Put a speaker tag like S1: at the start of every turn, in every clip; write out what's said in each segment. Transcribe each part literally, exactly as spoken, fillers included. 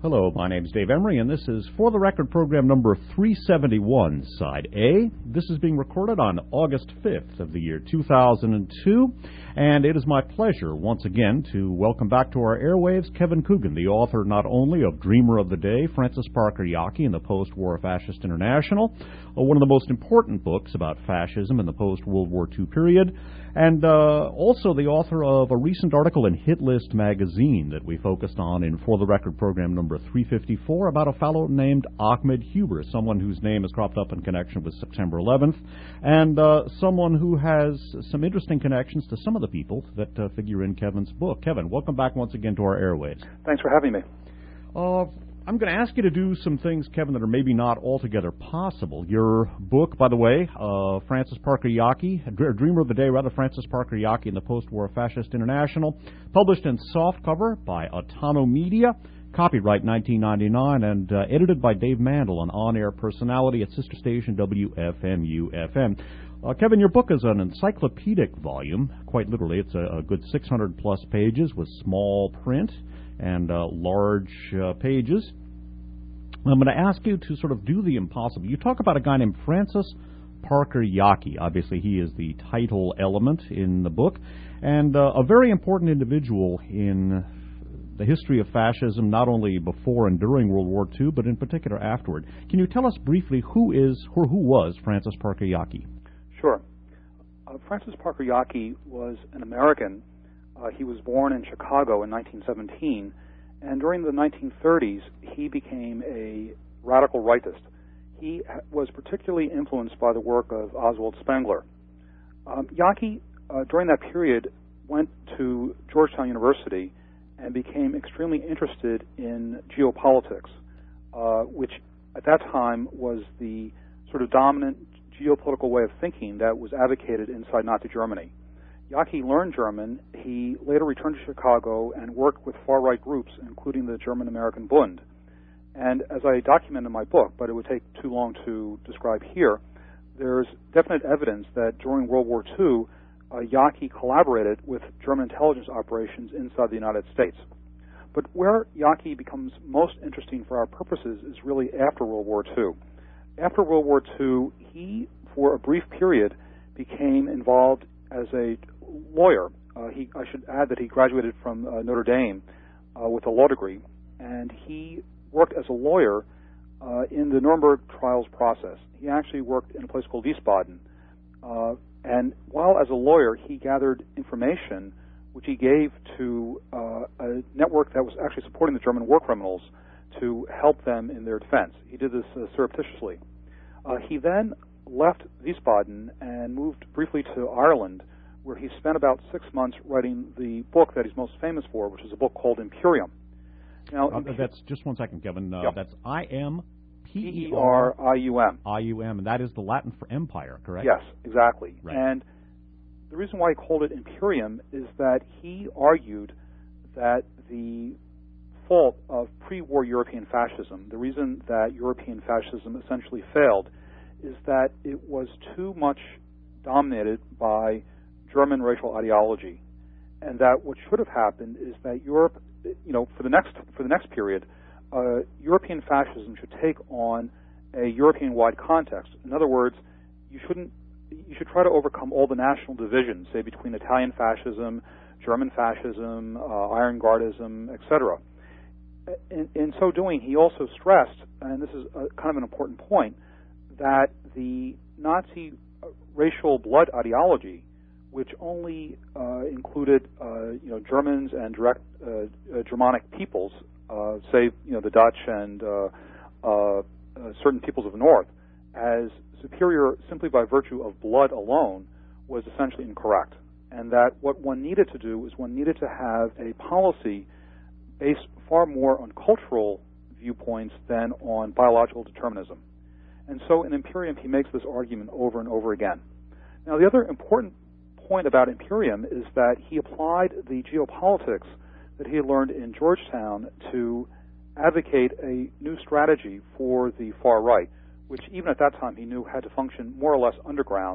S1: Hello, my name's Dave Emery, and this is For the Record program number three seventy-one, Side A. This is being recorded on August fifth of the year two thousand two, and it is my pleasure once again to welcome back to our airwaves Kevin Coogan, the author not only of Dreamer of the Day, Francis Parker Yockey and the Post-War Fascist International, uh, one of the most important books about fascism in the post-World War Two period, and uh, also the author of a recent article in Hit List magazine that we focused on in For the Record program number three fifty-four about a fellow named Ahmed Huber, someone whose name has cropped up in connection with September eleventh, and uh, someone who has some interesting connections to some of the people that uh, figure in Kevin's book. Kevin, welcome back once again to our airwaves.
S2: Thanks for having me.
S1: Uh, I'm going to ask you to do some things, Kevin, that are maybe not altogether possible. Your book, by the way, uh, Francis Parker Yockey, Dreamer of the Day, rather, Francis Parker Yockey and the Post-War Fascist International, published in softcover by Atano Media, copyright nineteen ninety-nine, and uh, edited by Dave Mandel, an on-air personality at sister station W F M U F M. Uh, Kevin, your book is an encyclopedic volume. Quite literally, it's a, a good six hundred plus pages with small print and uh, large uh, pages. I'm going to ask you to sort of do the impossible. You talk about a guy named Francis Parker Yockey. Obviously, he is the title element in the book, and uh, a very important individual in the history of fascism, not only before and during World War Two, but in particular afterward. Can you tell us briefly who is or who was Francis Parker Yockey?
S2: Sure. Uh, Francis Parker Yockey was an American. Uh, he was born in Chicago in nineteen seventeen, and during the nineteen thirties, he became a radical rightist. He was particularly influenced by the work of Oswald Spengler. Um, Yockey, uh, during that period, went to Georgetown University and became extremely interested in geopolitics, uh, which at that time was the sort of dominant geopolitical way of thinking that was advocated inside Nazi Germany. Yockey learned German. He later returned to Chicago and worked with far-right groups, including the German-American Bund. And as I document in my book, but it would take too long to describe here, there's definite evidence that during World War Two, uh, Yockey collaborated with German intelligence operations inside the United States. But where Yockey becomes most interesting for our purposes is really after World War Two. After World War Two, he, for a brief period, became involved as a lawyer. Uh, he, I should add that he graduated from uh, Notre Dame uh, with a law degree, and he worked as a lawyer uh, in the Nuremberg trials process. He actually worked in a place called Wiesbaden, uh, and while as a lawyer, he gathered information which he gave to uh, a network that was actually supporting the German war criminals to help them in their defense. He did this uh, surreptitiously. Uh, he then left Wiesbaden and moved briefly to Ireland, where he spent about six months writing the book that he's most famous for, which is a book called Imperium. Now,
S1: uh, that's just one second, Kevin. Uh,
S2: yeah.
S1: That's I M P
S2: E R I U M.
S1: I U M, and that is the Latin for empire, correct?
S2: Yes, exactly.
S1: Right.
S2: And the reason why he called it Imperium is that he argued that the fault of pre-war European fascism, the reason that European fascism essentially failed, is that it was too much dominated by German racial ideology, and that what should have happened is that Europe, you know, for the next for the next period, uh, European fascism should take on a European-wide context. In other words, you shouldn't you should try to overcome all the national divisions, say between Italian fascism, German fascism, uh, Iron Guardism, et cetera. In, in so doing, he also stressed, and this is a, kind of an important point, that the Nazi racial blood ideology, which only uh, included, uh, you know, Germans and direct uh, uh, Germanic peoples, uh, say, you know, the Dutch and uh, uh, uh, certain peoples of the North, as superior simply by virtue of blood alone, was essentially incorrect. And that what one needed to do is one needed to have a policy based far more on cultural viewpoints than on biological determinism. And so in Imperium, he makes this argument over and over again. Now, the other important point about Imperium is that he applied the geopolitics that he had learned in Georgetown to advocate a new strategy for the far right, which even at that time he knew had to function more or less underground.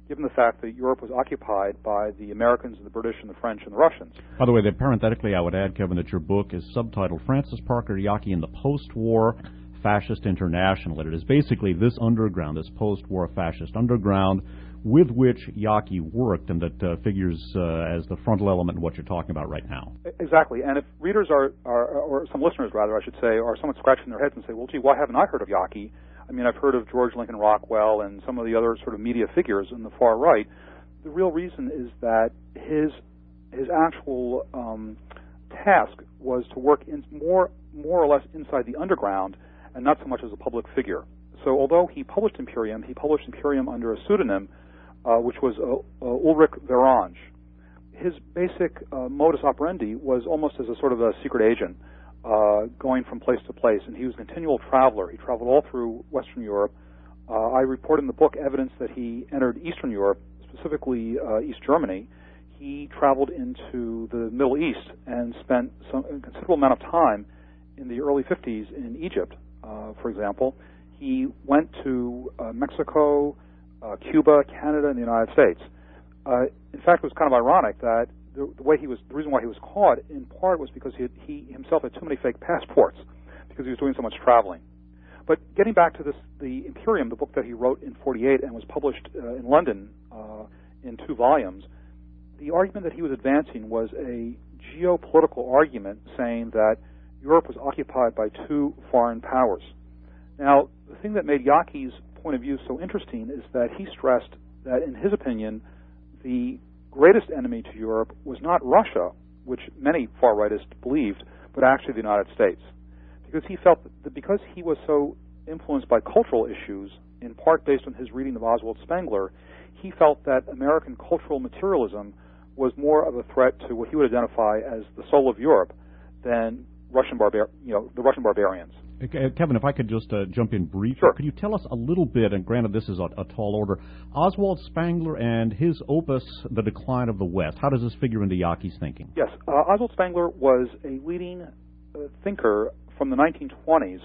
S2: given the fact that Europe was occupied by the Americans, the British, and the French, and the Russians.
S1: By the way, that parenthetically, I would add, Kevin, that your book is subtitled Francis Parker Yockey and the Post-War Fascist International. It is basically this underground, this post-war fascist underground with which Yockey worked, and that uh, figures uh, as the frontal element in what you're talking about right now.
S2: Exactly. And if readers are, are, or some listeners rather, I should say, are somewhat scratching their heads and say, well, gee, why haven't I heard of Yockey? I mean, I've heard of George Lincoln Rockwell and some of the other sort of media figures in the far right. The real reason is that his his actual um, task was to work in more more or less inside the underground and not so much as a public figure. So although he published Imperium, he published Imperium under a pseudonym, uh, which was uh, uh, Ulrich Verange. His basic uh, modus operandi was almost as a sort of a secret agent, uh, going from place to place, and he was a continual traveler. He traveled all through Western Europe. Uh, I report in the book evidence that he entered Eastern Europe, specifically uh, East Germany. He traveled into the Middle East and spent some, a considerable amount of time in the early fifties in Egypt, uh, for example. He went to uh, Mexico, uh, Cuba, Canada, and the United States. Uh, in fact, it was kind of ironic that the, the way he was, the reason why he was caught, in part, was because he, had, he himself had too many fake passports because he was doing so much traveling. But getting back to this, the Imperium, the book that he wrote in forty-eight and was published uh, in London uh, in two volumes, the argument that he was advancing was a geopolitical argument saying that Europe was occupied by two foreign powers. Now, the thing that made Yockey's point of view so interesting is that he stressed that, in his opinion, the greatest enemy to Europe was not Russia, which many far-rightists believed, but actually the United States. Because he felt that because he was so influenced by cultural issues, in part based on his reading of Oswald Spengler, he felt that American cultural materialism was more of a threat to what he would identify as the soul of Europe than Russian barbar- you know, the Russian barbarians.
S1: Kevin, if I could just uh, jump in briefly,
S2: sure.
S1: Could you tell us a little bit, and granted this is a, a tall order, Oswald Spengler and his opus, The Decline of the West, how does this figure into Yockey's thinking?
S2: Yes, uh, Oswald Spengler was a leading uh, thinker from the nineteen twenties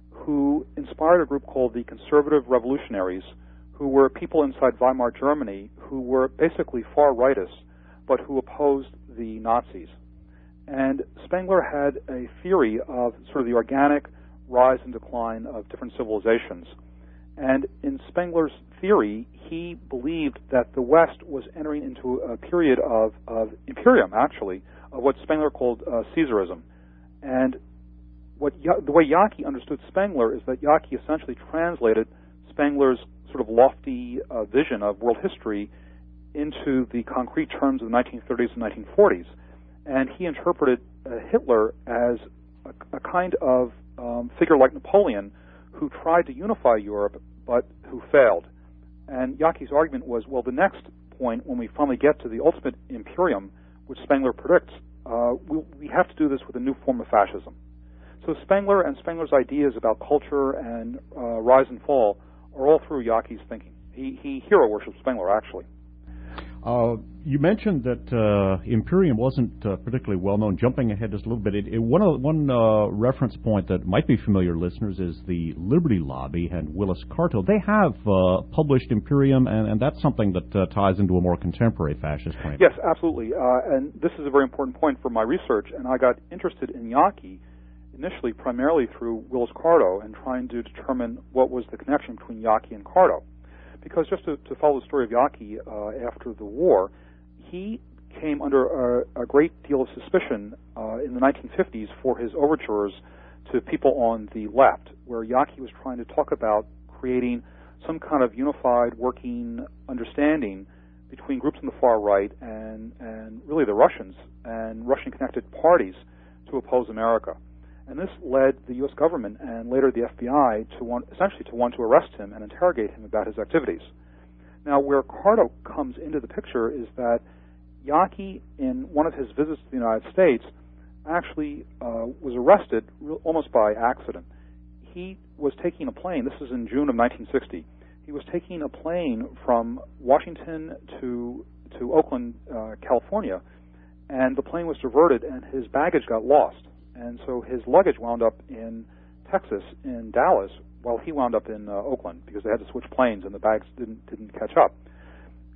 S2: who inspired a group called the Conservative Revolutionaries, who were people inside Weimar Germany who were basically far-rightists, but who opposed the Nazis. And Spengler had a theory of sort of the organic rise and decline of different civilizations. And in Spengler's theory, he believed that the West was entering into a period of, of imperium, actually, of what Spengler called uh, Caesarism. And what the way Yockey understood Spengler is that Yockey essentially translated Spengler's sort of lofty uh, vision of world history into the concrete terms of the nineteen thirties and nineteen forties. And he interpreted uh, Hitler as a, a kind of um, figure like Napoleon who tried to unify Europe but who failed. And Yockey's argument was, well, the next point, when we finally get to the ultimate imperium, which Spengler predicts, uh, we, we have to do this with a new form of fascism. So Spengler and Spengler's ideas about culture and uh, rise and fall are all through Yockey's thinking. He, he hero worships Spengler, actually.
S1: Uh, you mentioned that uh, Imperium wasn't uh, particularly well known. Jumping ahead just a little bit, it, it, one, uh, one uh, reference point that might be familiar to listeners is the Liberty Lobby and Willis Carto. They have uh, published Imperium, and, and that's something that uh, ties into a more contemporary fascist frame.
S2: Yes, absolutely. Uh, and this is a very important point for my research, and I got interested in Yockey initially primarily through Willis Carto and trying to determine what was the connection between Yockey and Carto. Because just to, to follow the story of Yockey uh, after the war, he came under a, a great deal of suspicion uh, in the nineteen fifties for his overtures to people on the left, where Yockey was trying to talk about creating some kind of unified working understanding between groups on the far right and, and really the Russians and Russian-connected parties to oppose America. And this led the U S government and later the F B I to want, essentially to want to arrest him and interrogate him about his activities. Now, where Carto comes into the picture is that Yockey, in one of his visits to the United States, actually uh, was arrested almost by accident. He was taking a plane. This is in June of nineteen sixty. He was taking a plane from Washington to to Oakland, uh, California, and the plane was diverted, and his baggage got lost. And so his luggage wound up in Texas, in Dallas, while he wound up in uh, Oakland, because they had to switch planes and the bags didn't didn't catch up.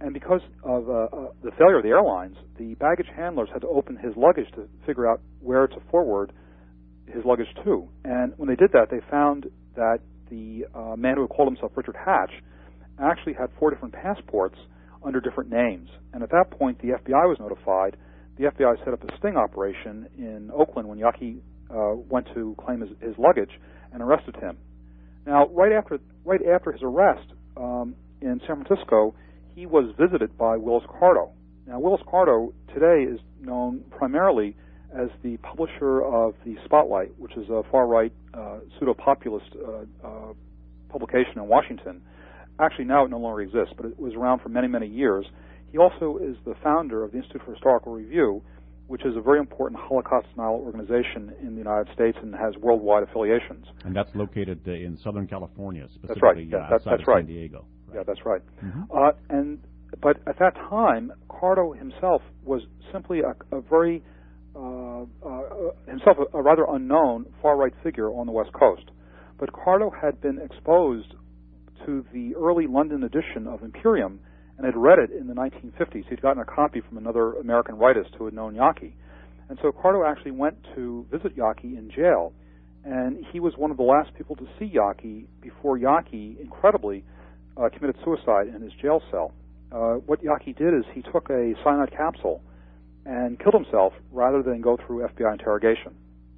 S2: And because of uh, uh, the failure of the airlines, the baggage handlers had to open his luggage to figure out where to forward his luggage to. And when they did that, they found that the uh, man who had called himself Richard Hatch actually had four different passports under different names. And at that point, the F B I was notified. The F B I set up a sting operation in Oakland when Yaki uh, went to claim his, his luggage and arrested him. Now, right after right after his arrest um, in San Francisco, he was visited by Willis Carto. Now, Willis Carto today is known primarily as the publisher of the Spotlight, which is a far-right uh, pseudo-populist uh, uh, publication in Washington. Actually, now it no longer exists, but it was around for many, many years. He also is the founder of the Institute for Historical Review, which is a very important Holocaust-denial organization in the United States and has worldwide affiliations.
S1: And that's located uh, in Southern California, specifically
S2: that's right. Yeah,
S1: uh,
S2: that,
S1: outside
S2: that's
S1: of
S2: right.
S1: San Diego. Right.
S2: Yeah, that's right.
S1: Mm-hmm.
S2: Uh, and but at that time, Carto himself was simply a, a very uh, uh, himself a, a rather unknown far-right figure on the West Coast. But Carto had been exposed to the early London edition of Imperium and had read it in the nineteen fifties. He'd gotten a copy from another American writist who had known Yaki. And so Carto actually went to visit Yaki in jail, and he was one of the last people to see Yaki before Yaki, incredibly, uh, committed suicide in his jail cell. Uh, what Yaki did is he took a cyanide capsule and killed himself rather than go through F B I interrogation.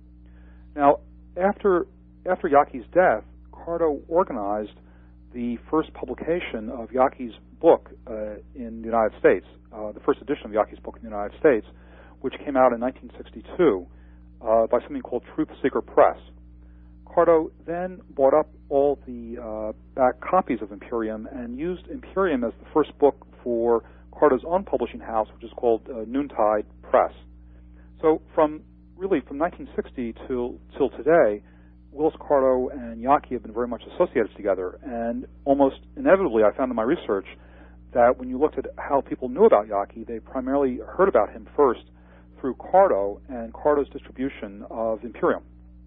S2: Now, after after Yaki's death, Carto organized the first publication of Yaki's book uh, in the United States, uh, the first edition of Yaki's book in the United States, which came out in nineteen sixty-two uh, by something called Truth Seeker Press. Carto then bought up all the uh, back copies of Imperium and used Imperium as the first book for Carto's own publishing house, which is called uh, Noontide Press. So from really from nineteen sixty till till today, Willis Carto and Yaki have been very much associated together, and almost inevitably I found in my research that when you looked at how people knew about Yaki, they primarily heard about him first through Carto and Carto's distribution of Imperium.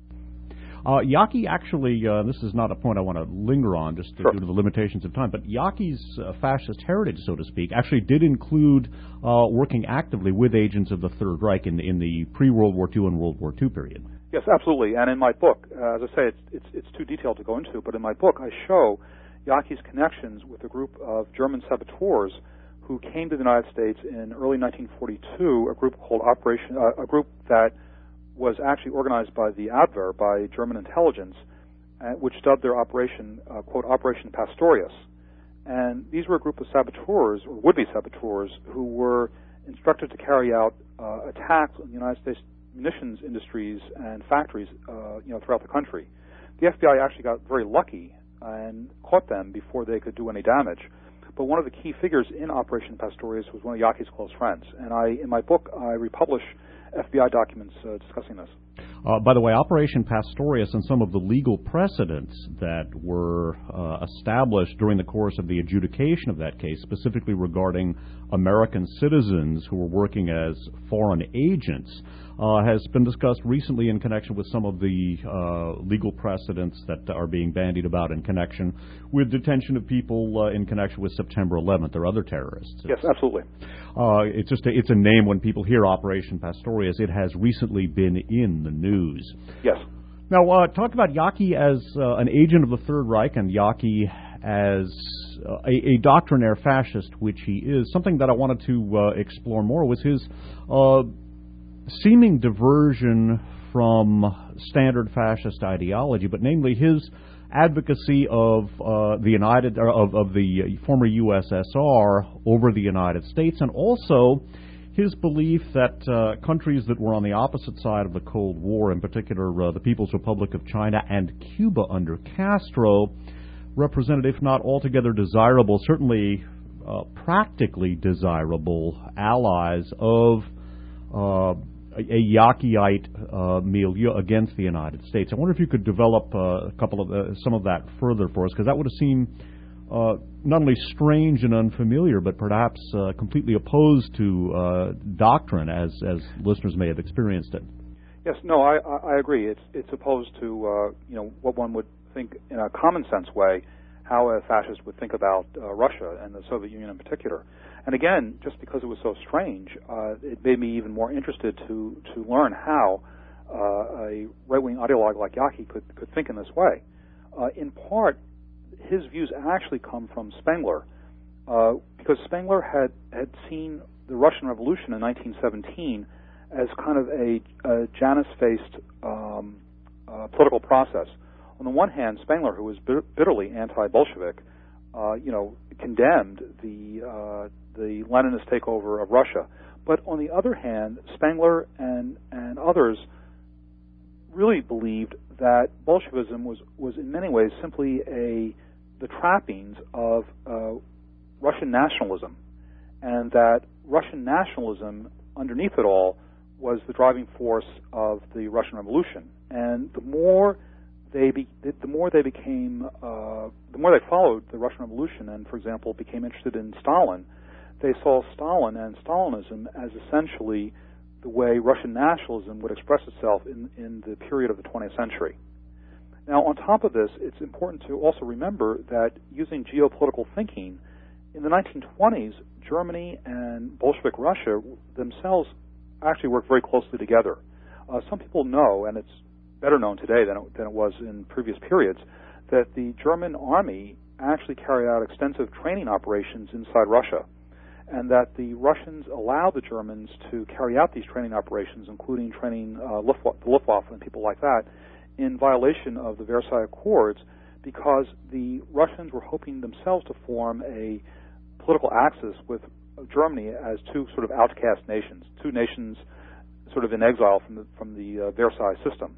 S1: Uh, Yaki actually, uh, this is not a point I want to linger on just to,
S2: sure.
S1: due to the limitations of time, but Yaki's uh, fascist heritage, so to speak, actually did include uh, working actively with agents of the Third Reich in, in the pre-World War Two and World War Two period.
S2: Yes, absolutely. And in my book, uh, as I say, it's, it's, it's too detailed to go into, but in my book I show Yaki's connections with a group of German saboteurs who came to the United States in early nineteen forty-two, a group called Operation, uh, a group that was actually organized by the Abwehr, by German intelligence, uh, which dubbed their operation, uh, quote, Operation Pastorius. And these were a group of saboteurs, or would-be saboteurs, who were instructed to carry out uh, attacks on the United States munitions industries and factories, uh, you know, throughout the country. The F B I actually got very lucky and caught them before they could do any damage. But one of the key figures in Operation Pastorius was one of Yaki's close friends. And I, in my book, I republish F B I documents uh, discussing this.
S1: Uh, by the way, Operation Pastorius and some of the legal precedents that were uh, established during the course of the adjudication of that case, specifically regarding American citizens who were working as foreign agents, uh, has been discussed recently in connection with some of the uh, legal precedents that are being bandied about in connection with detention of people uh, in connection with September eleventh or other terrorists.
S2: Yes, absolutely.
S1: Uh, it's just a, it's a name when people hear Operation Pastorius. It has recently been in the news.
S2: Yes.
S1: Now, uh, talk about Yaki as uh, an agent of the Third Reich and Yaki as uh, a, a doctrinaire fascist, which he is. Something that I wanted to uh, explore more was his uh, seeming diversion from standard fascist ideology, but namely his advocacy of uh, the United or of, of the former U S S R over the United States, and also his belief that uh, countries that were on the opposite side of the Cold War, in particular uh, the People's Republic of China and Cuba under Castro, represented, if not altogether desirable, certainly uh, practically desirable allies of uh, a, a Yakiite uh, milieu against the United States. I wonder if you could develop uh, a couple of uh, some of that further for us, because that would have seemed uh, not only strange and unfamiliar, but perhaps uh, completely opposed to uh, doctrine, as as listeners may have experienced it.
S2: Yes, no, I, I agree. It's it's opposed to uh, you know what one would think in a common sense way. how a fascist would think about uh, Russia and the Soviet Union in particular. And again, just because it was so strange, uh, it made me even more interested to to learn how uh, a right-wing ideologue like Yaki could could think in this way. Uh, in part, his views actually come from Spengler, uh, because Spengler had had seen the Russian Revolution in nineteen seventeen as kind of a, a Janus-faced um, uh, political process. On the one hand, Spengler, who was bitterly anti-Bolshevik, uh, you know, condemned the uh, the Leninist takeover of Russia. But on the other hand, Spengler and and others really believed that Bolshevism was was in many ways simply a the trappings of uh, Russian nationalism, and that Russian nationalism underneath it all was the driving force of the Russian Revolution. And the more they be, the more they became, uh, the more they followed the Russian Revolution, and for example became interested in Stalin, they saw Stalin and Stalinism as essentially the way Russian nationalism would express itself in, in the period of the twentieth century. Now, on top of this, it's important to also remember that using geopolitical thinking, in the nineteen twenties, Germany and Bolshevik Russia themselves actually worked very closely together. Uh, some people know, and it's better known today than it, than it was in previous periods, that the German army actually carried out extensive training operations inside Russia, and that the Russians allowed the Germans to carry out these training operations, including training uh, Luftwaffe, the Luftwaffe and people like that, in violation of the Versailles Accords, because the Russians were hoping themselves to form a political axis with Germany as two sort of outcast nations, two nations sort of in exile from the, from the uh, Versailles system.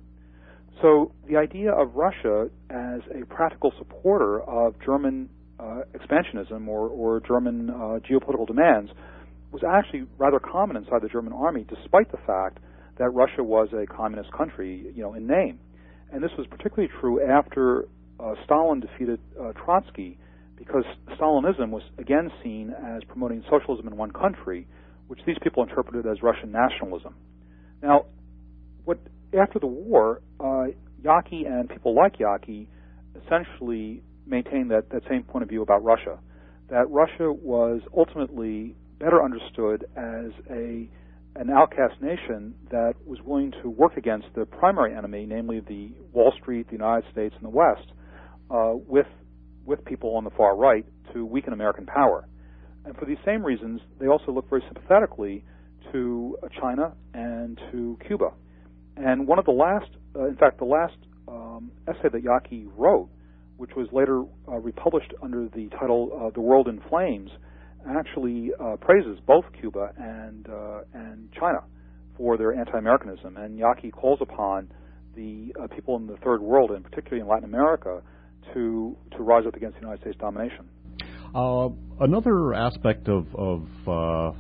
S2: So the idea of Russia as a practical supporter of German uh, expansionism or, or German uh, geopolitical demands was actually rather common inside the German army, despite the fact that Russia was a communist country, you know, in name. And this was particularly true after uh, Stalin defeated uh, Trotsky, because Stalinism was again seen as promoting socialism in one country, which these people interpreted as Russian nationalism. Now, what after the war, uh, Yaki and people like Yaki essentially maintained that, that same point of view about Russia, that Russia was ultimately better understood as a an outcast nation that was willing to work against the primary enemy, namely the Wall Street, the United States, and the West, uh, with with people on the far right to weaken American power. And for these same reasons, they also look very sympathetically to uh, China and to Cuba. And one of the last, uh, in fact, the last um, essay that Yaki wrote, which was later uh, republished under the title uh, The World in Flames, actually uh, praises both Cuba and uh, and China for their anti-Americanism. And Yaki calls upon the uh, people in the Third World, and particularly in Latin America, to to rise up against the United States domination.
S1: Uh, another aspect of, of uh,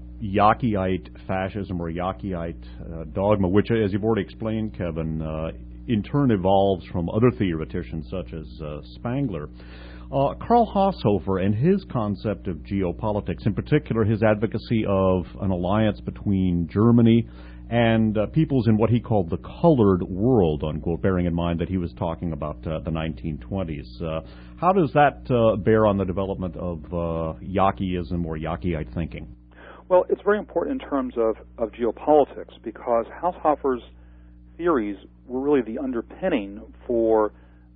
S1: Yakiite fascism or Yakiite uh, dogma, which, as you've already explained, Kevin, uh, in turn evolves from other theoreticians such as uh, Spengler. Uh, Karl Haushofer and his concept of geopolitics, in particular his advocacy of an alliance between Germany and uh, peoples in what he called the colored world, unquote, bearing in mind that he was talking about uh, the nineteen twenties. Uh, how does that uh, bear on the development of uh, Yakiism or Yakiite thinking?
S2: Well, it's very important in terms of, of geopolitics, because Haushofer's theories were really the underpinning for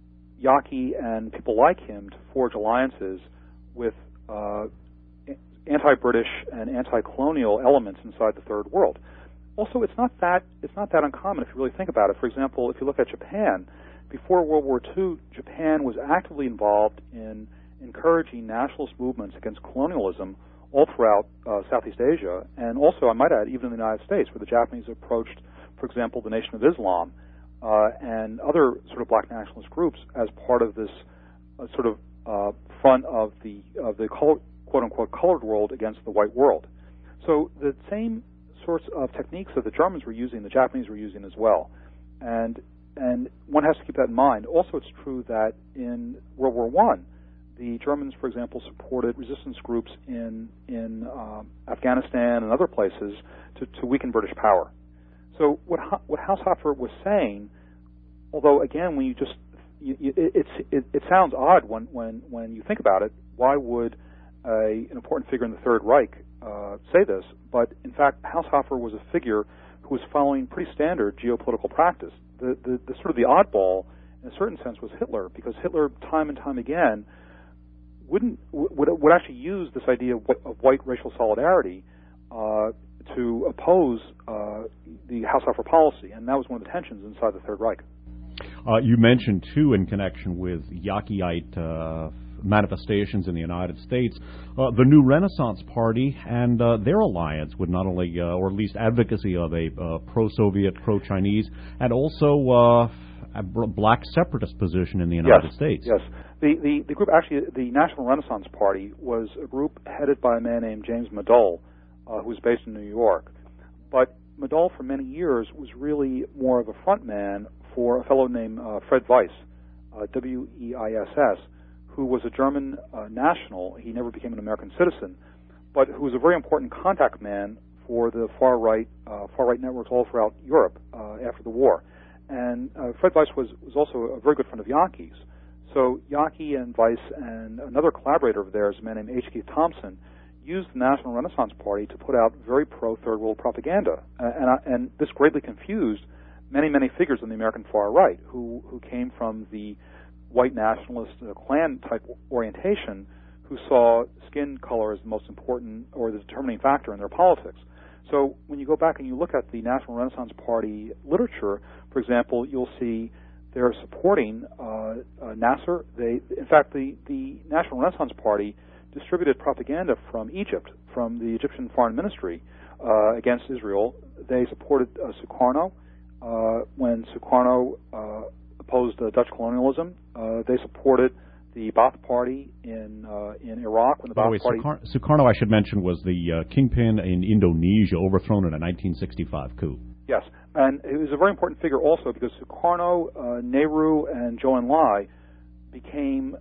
S2: Yaki and people like him to forge alliances with uh, anti-British and anti-colonial elements inside the Third World. Also, it's not that it's not that uncommon if you really think about it. For example, if you look at Japan, before World War Two, Japan was actively involved in encouraging nationalist movements against colonialism all throughout uh, Southeast Asia, and also, I might add, even in the United States, where the Japanese approached, for example, the Nation of Islam uh, and other sort of black nationalist groups as part of this uh, sort of uh, front of the of the color, quote-unquote colored world against the white world. So the same sorts of techniques that the Germans were using, the Japanese were using as well. And and one has to keep that in mind. Also, it's true that in World War One, the Germans, for example, supported resistance groups in in um, Afghanistan and other places to, to weaken British power. So what what Haushofer was saying, although again, when you just you, you, it, it's, it, it sounds odd when, when, when you think about it. Why would a, an important figure in the Third Reich uh, say this? But in fact, Haushofer was a figure who was following pretty standard geopolitical practice. The, the, the sort of the oddball, in a certain sense, was Hitler, because Hitler, time and time again, wouldn't would, would actually use this idea of, of white racial solidarity uh, to oppose uh, the Haushofer policy, and that was one of the tensions inside the Third Reich.
S1: Uh, you mentioned, too, in connection with Yaquiite uh, manifestations in the United States, uh, the New Renaissance Party and uh, their alliance with not only, uh, or at least advocacy of a uh, pro-Soviet, pro-Chinese, and also uh, a black separatist position in the United
S2: yes,
S1: States.
S2: Yes. The, the, the group, actually, the National Renaissance Party was a group headed by a man named James Madole, uh, who was based in New York. But Madole, for many years, was really more of a front man for a fellow named uh, Fred Weiss, uh, W E I S S, who was a German uh, national. He never became an American citizen, but who was a very important contact man for the far-right uh, far-right networks all throughout Europe uh, after the war. And uh, Fred Weiss was, was also a very good friend of Yaquis. So Yaqui and Weiss and another collaborator of theirs, a man named H K Thompson, used the National Renaissance Party to put out very pro-Third World propaganda. Uh, and, uh, and this greatly confused many, many figures in the American far right who, who came from the white nationalist uh, Klan-type orientation, who saw skin color as the most important or the determining factor in their politics. So when you go back and you look at the National Renaissance Party literature, for example, you'll see they're supporting uh, uh, Nasser. They, in fact, the, the National Renaissance Party distributed propaganda from Egypt, from the Egyptian Foreign Ministry, uh, against Israel. They supported uh, Sukarno uh, when Sukarno uh, opposed uh, Dutch colonialism. Uh, they supported the Ba'ath Party in uh, in Iraq when the Ba'ath Party.
S1: Sukar- Sukarno, I should mention, was the uh, kingpin in Indonesia, overthrown in a nineteen sixty-five coup.
S2: Yes, and it was a very important figure also because Sukarno, uh, Nehru, and Zhou Enlai became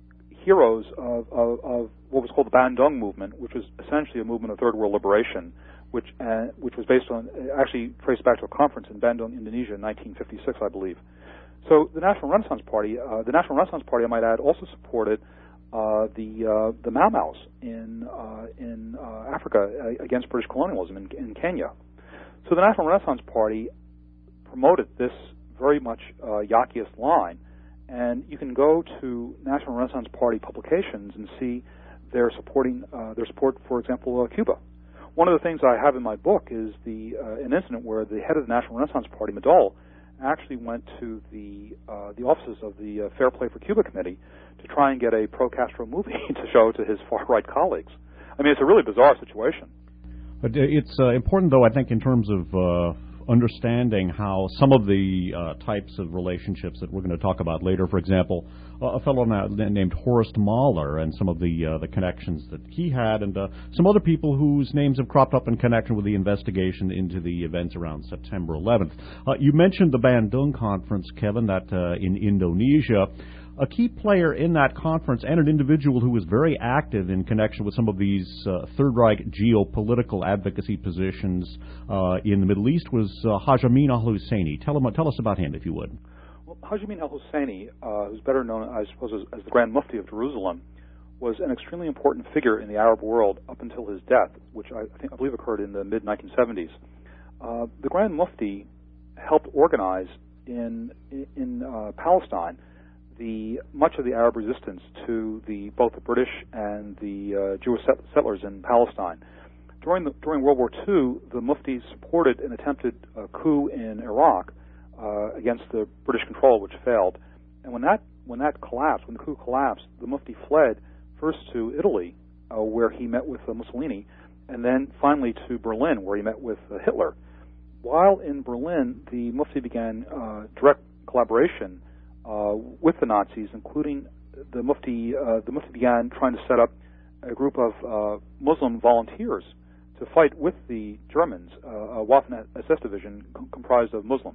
S2: heroes of, of, of what was called the Bandung movement, which was essentially a movement of third world liberation, which uh, which was based on, actually traced back to a conference in Bandung, Indonesia in nineteen fifty-six, I believe. So the National Renaissance Party, uh, the National Renaissance Party, I might add, also supported uh, the uh, the Mau Maus in uh, in uh, Africa uh, against British colonialism in, in Kenya. So the National Renaissance Party promoted this very much uh, Yaquist line, and you can go to National Renaissance Party publications and see their supporting uh, their support, for example, uh, Cuba. One of the things I have in my book is the uh, an incident where the head of the National Renaissance Party, Madole, actually went to the uh, the offices of the uh, Fair Play for Cuba Committee to try and get a pro-Castro movie to show to his far-right colleagues. I mean, it's a really bizarre situation.
S1: But it's uh, important, though, I think, in terms of uh, understanding how some of the uh, types of relationships that we're going to talk about later, for example, uh, a fellow na- named Horst Mahler and some of the uh, the connections that he had, and uh, some other people whose names have cropped up in connection with the investigation into the events around September eleventh. Uh, you mentioned the Bandung Conference, Kevin, that uh, in Indonesia. A key player in that conference and an individual who was very active in connection with some of these uh, Third Reich geopolitical advocacy positions uh, in the Middle East was uh, Haj Amin al-Husseini. Tell, him, tell us about him, if you would.
S2: Well, Haj Amin al-Husseini, uh, who's better known, I suppose, as, as the Grand Mufti of Jerusalem, was an extremely important figure in the Arab world up until his death, which I, I, think, I believe occurred in the mid nineteen seventies. Uh, the Grand Mufti helped organize in, in, in uh, Palestine the much of the Arab resistance to the both the British and the uh, Jewish settlers in Palestine. During the, during World War Two, the Mufti supported an attempted uh, coup in Iraq uh, against the British control, which failed. And when that when that collapsed, when the coup collapsed, the Mufti fled first to Italy, uh, where he met with uh, Mussolini, and then finally to Berlin, where he met with uh, Hitler. While in Berlin, the Mufti began uh, direct collaboration Uh, with the Nazis, including the Mufti. Uh, the Mufti began trying to set up a group of uh, Muslim volunteers to fight with the Germans, uh, a Waffen-S S division com- comprised of Muslims.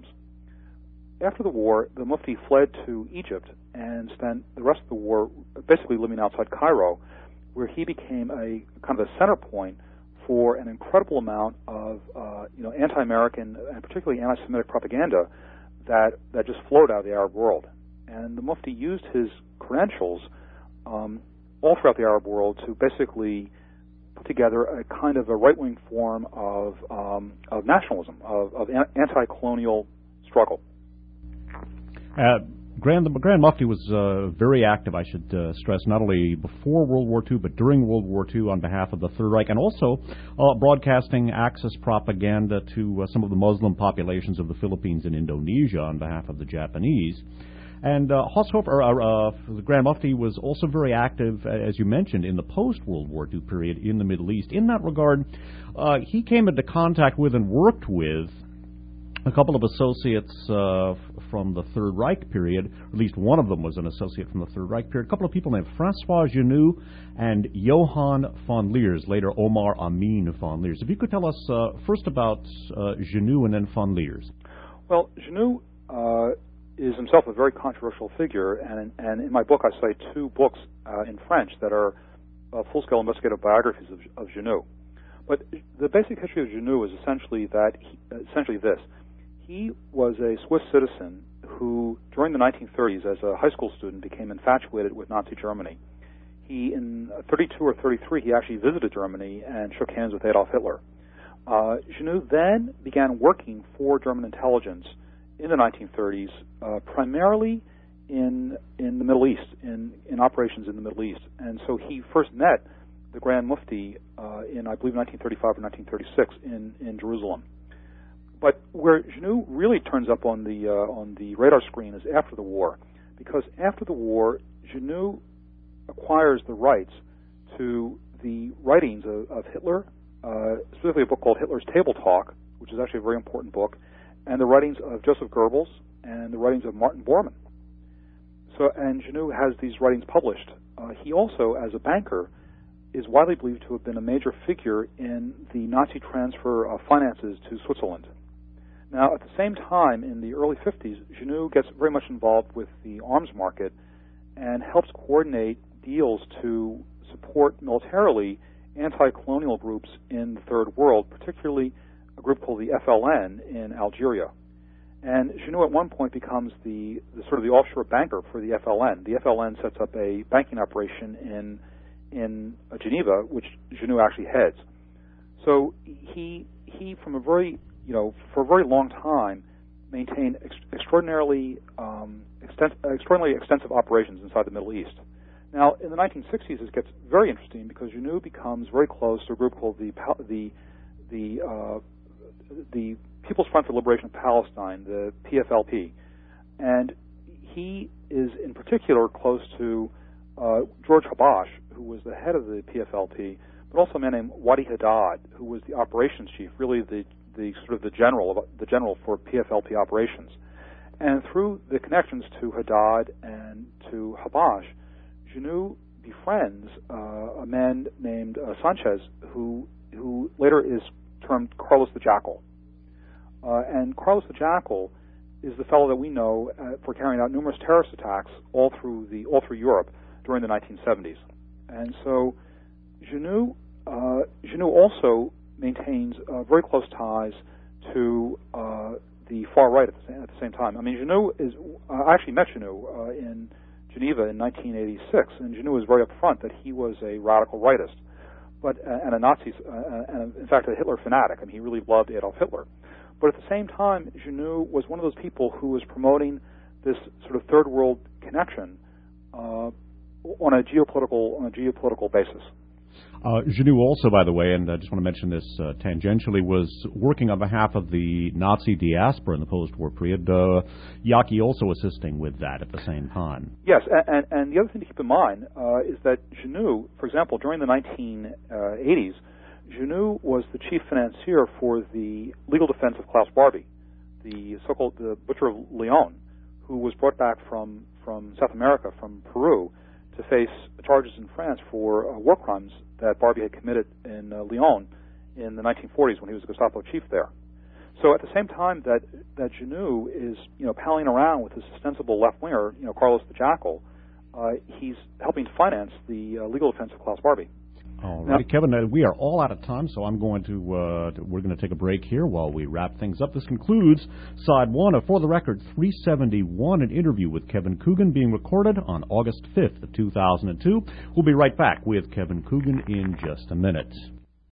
S2: After the war, the Mufti fled to Egypt and spent the rest of the war basically living outside Cairo, where he became a kind of a center point for an incredible amount of uh, you know anti-American and particularly anti-Semitic propaganda that that just flowed out of the Arab world. And the Mufti used his credentials um, all throughout the Arab world to basically put together a kind of a right-wing form of, um, of nationalism, of, of anti-colonial struggle.
S1: Uh, Grand, the Grand Mufti was uh, very active, I should uh, stress, not only before World War Two, but during World War Two on behalf of the Third Reich, and also uh, broadcasting Axis propaganda to uh, some of the Muslim populations of the Philippines and Indonesia on behalf of the Japanese. And uh, Haushofer, uh, uh, the Grand Mufti, was also very active, as you mentioned, in the post-World War Two period in the Middle East. In that regard, uh, he came into contact with and worked with a couple of associates uh, from the Third Reich period. At least one of them was an associate from the Third Reich period. A couple of people named Francois Genoux and Johann von Leers, later Omar Amin von Leers. If you could tell us uh, first about uh, Genoux and then von Leers.
S2: Well, Genoux uh, is himself a very controversial figure, and, and in my book I cite two books uh, in French that are uh, full-scale investigative biographies of, of Genoux. But the basic history of Genoux is essentially that he, essentially this. He was a Swiss citizen who, during the nineteen thirties, as a high school student, became infatuated with Nazi Germany. He, in thirty-two or thirty-three, he actually visited Germany and shook hands with Adolf Hitler. Uh, Genoux then began working for German intelligence in the nineteen thirties, uh, primarily in in the Middle East, in, in operations in the Middle East. And so he first met the Grand Mufti uh, in, I believe, nineteen thirty-five or nineteen thirty-six in, in Jerusalem. But where Genoux really turns up on the uh, on the radar screen is after the war, because after the war, Genoux acquires the rights to the writings of, of Hitler, uh, specifically a book called Hitler's Table Talk, which is actually a very important book, and the writings of Joseph Goebbels and the writings of Martin Bormann. So, and Genoux has these writings published. Uh, he also, as a banker, is widely believed to have been a major figure in the Nazi transfer of finances to Switzerland. Now, at the same time, in the early fifties, Genoux gets very much involved with the arms market and helps coordinate deals to support militarily anti-colonial groups in the Third World, particularly a group called the F L N in Algeria. And Genoux at one point becomes the, the sort of the offshore banker for the F L N. The F L N sets up a banking operation in in Geneva, which Genoux actually heads. So he he from a very you know, for a very long time, maintained ex- extraordinarily, um, extent- extraordinarily extensive operations inside the Middle East. Now, in the nineteen sixties, it gets very interesting because Genoux becomes very close to a group called the the the uh, the People's Front for Liberation of Palestine, the P F L P, and he is in particular close to uh, George Habash, who was the head of the P F L P, but also a man named Wadi Haddad, who was the operations chief, really the the sort of the general of, the general for P F L P operations. And through the connections to Haddad and to Habash, Genoux befriends uh, a man named uh, Sanchez, who who later is termed Carlos the Jackal. Uh, and Carlos the Jackal is the fellow that we know uh, for carrying out numerous terrorist attacks all through the all through Europe during the nineteen seventies. And so Genoux uh, Genoux also maintains uh, very close ties to uh, the far right at the, same, at the same time. I mean, Genoux is. Uh, I actually met Genoux uh, in Geneva in nineteen eighty-six, and Genoux was very upfront that he was a radical rightist, but uh, and a Nazi, uh, and in fact a Hitler fanatic. I mean, he really loved Adolf Hitler. But at the same time, Genoux was one of those people who was promoting this sort of third world connection uh, on a geopolitical on a geopolitical basis.
S1: Uh, Genoux also, by the way, and I just want to mention this uh, tangentially, was working on behalf of the Nazi diaspora in the post-war period. Uh, Yaki also assisting with that at the same time.
S2: Yes, and, and the other thing to keep in mind uh, is that Genoux, for example, during the nineteen eighties, Genoux was the chief financier for the legal defense of Klaus Barbie, the so-called the Butcher of Leon, who was brought back from, from South America, from Peru, to face charges in France for uh, war crimes that Barbie had committed in uh, Lyon in the nineteen forties when he was a Gestapo chief there. So at the same time that that Genoux is, you know, palling around with this ostensible left-winger, you know, Carlos the Jackal, uh, he's helping to finance the uh, legal defense of Klaus Barbie.
S1: All right, now, Kevin, uh, we are all out of time, so I'm going to, uh, to we're going to take a break here while we wrap things up. This concludes Side one of For the Record three seventy-one, an interview with Kevin Coogan being recorded on August fifth of two thousand two. We'll be right back with Kevin Coogan in just a minute.